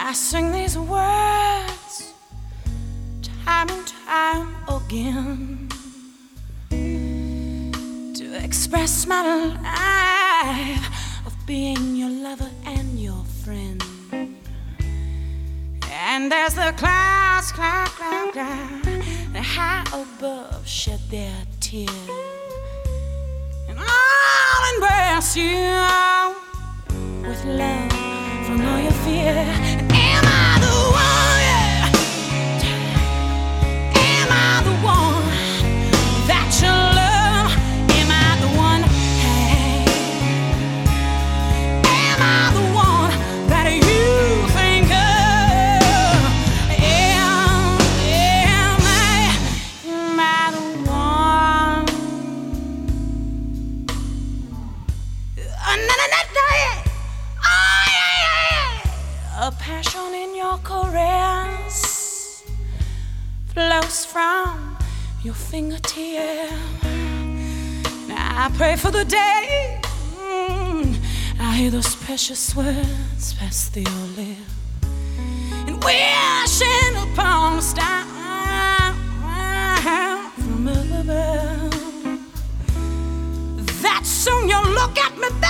I sing these words time and time again to express my life of being your lover and your friend. And as the clouds, cloud, the high above shed their tears, and I'll embrace you with love from all your fear. Am I the one? Yeah. Am I the one that you love? Am I the one? Hey. Am I the one that you think of? Am I the one? A passion in your caress flows from your fingertip. Now I pray for the day I hear those precious words pass through your lips, and wishing upon a star from above that soon you'll look at me